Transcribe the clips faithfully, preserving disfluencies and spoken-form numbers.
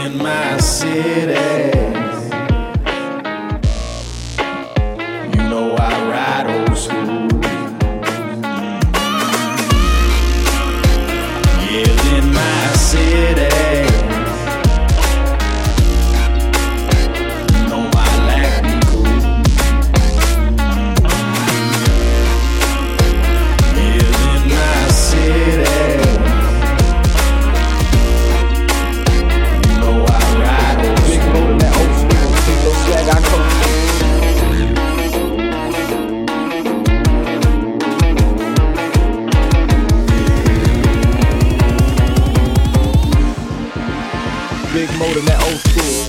in my city. You know I ride old school. Yeah, in my city. You know I like me cool. Yeah, in my city. Big motor, that old school.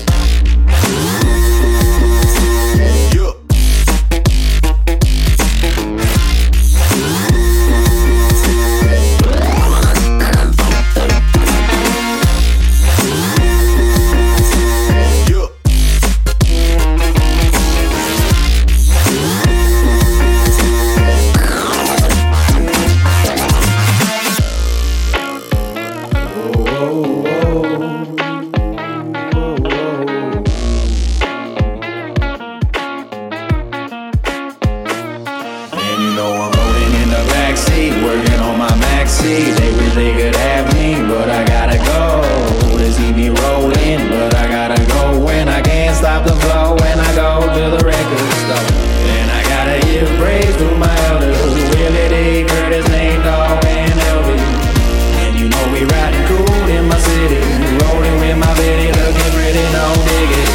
You know I'm rolling in the backseat, working on my maxi. They wish they could have me, but I gotta go. They see me rolling, but I gotta go. When I can't stop the flow, when I go to the record store. And I gotta give praise to my elders, Willie D, Curtis, Nate Dogg, and L B. And you know we riding cool in my city, rolling with my bitty, looking pretty, no diggity.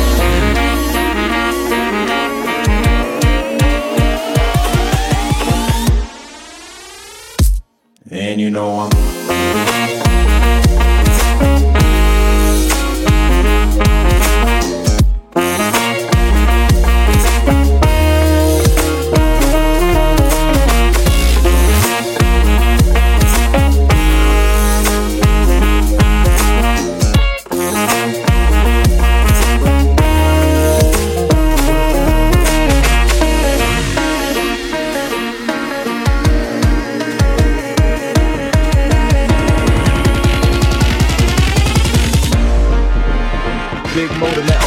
And you know I'm Big motor, that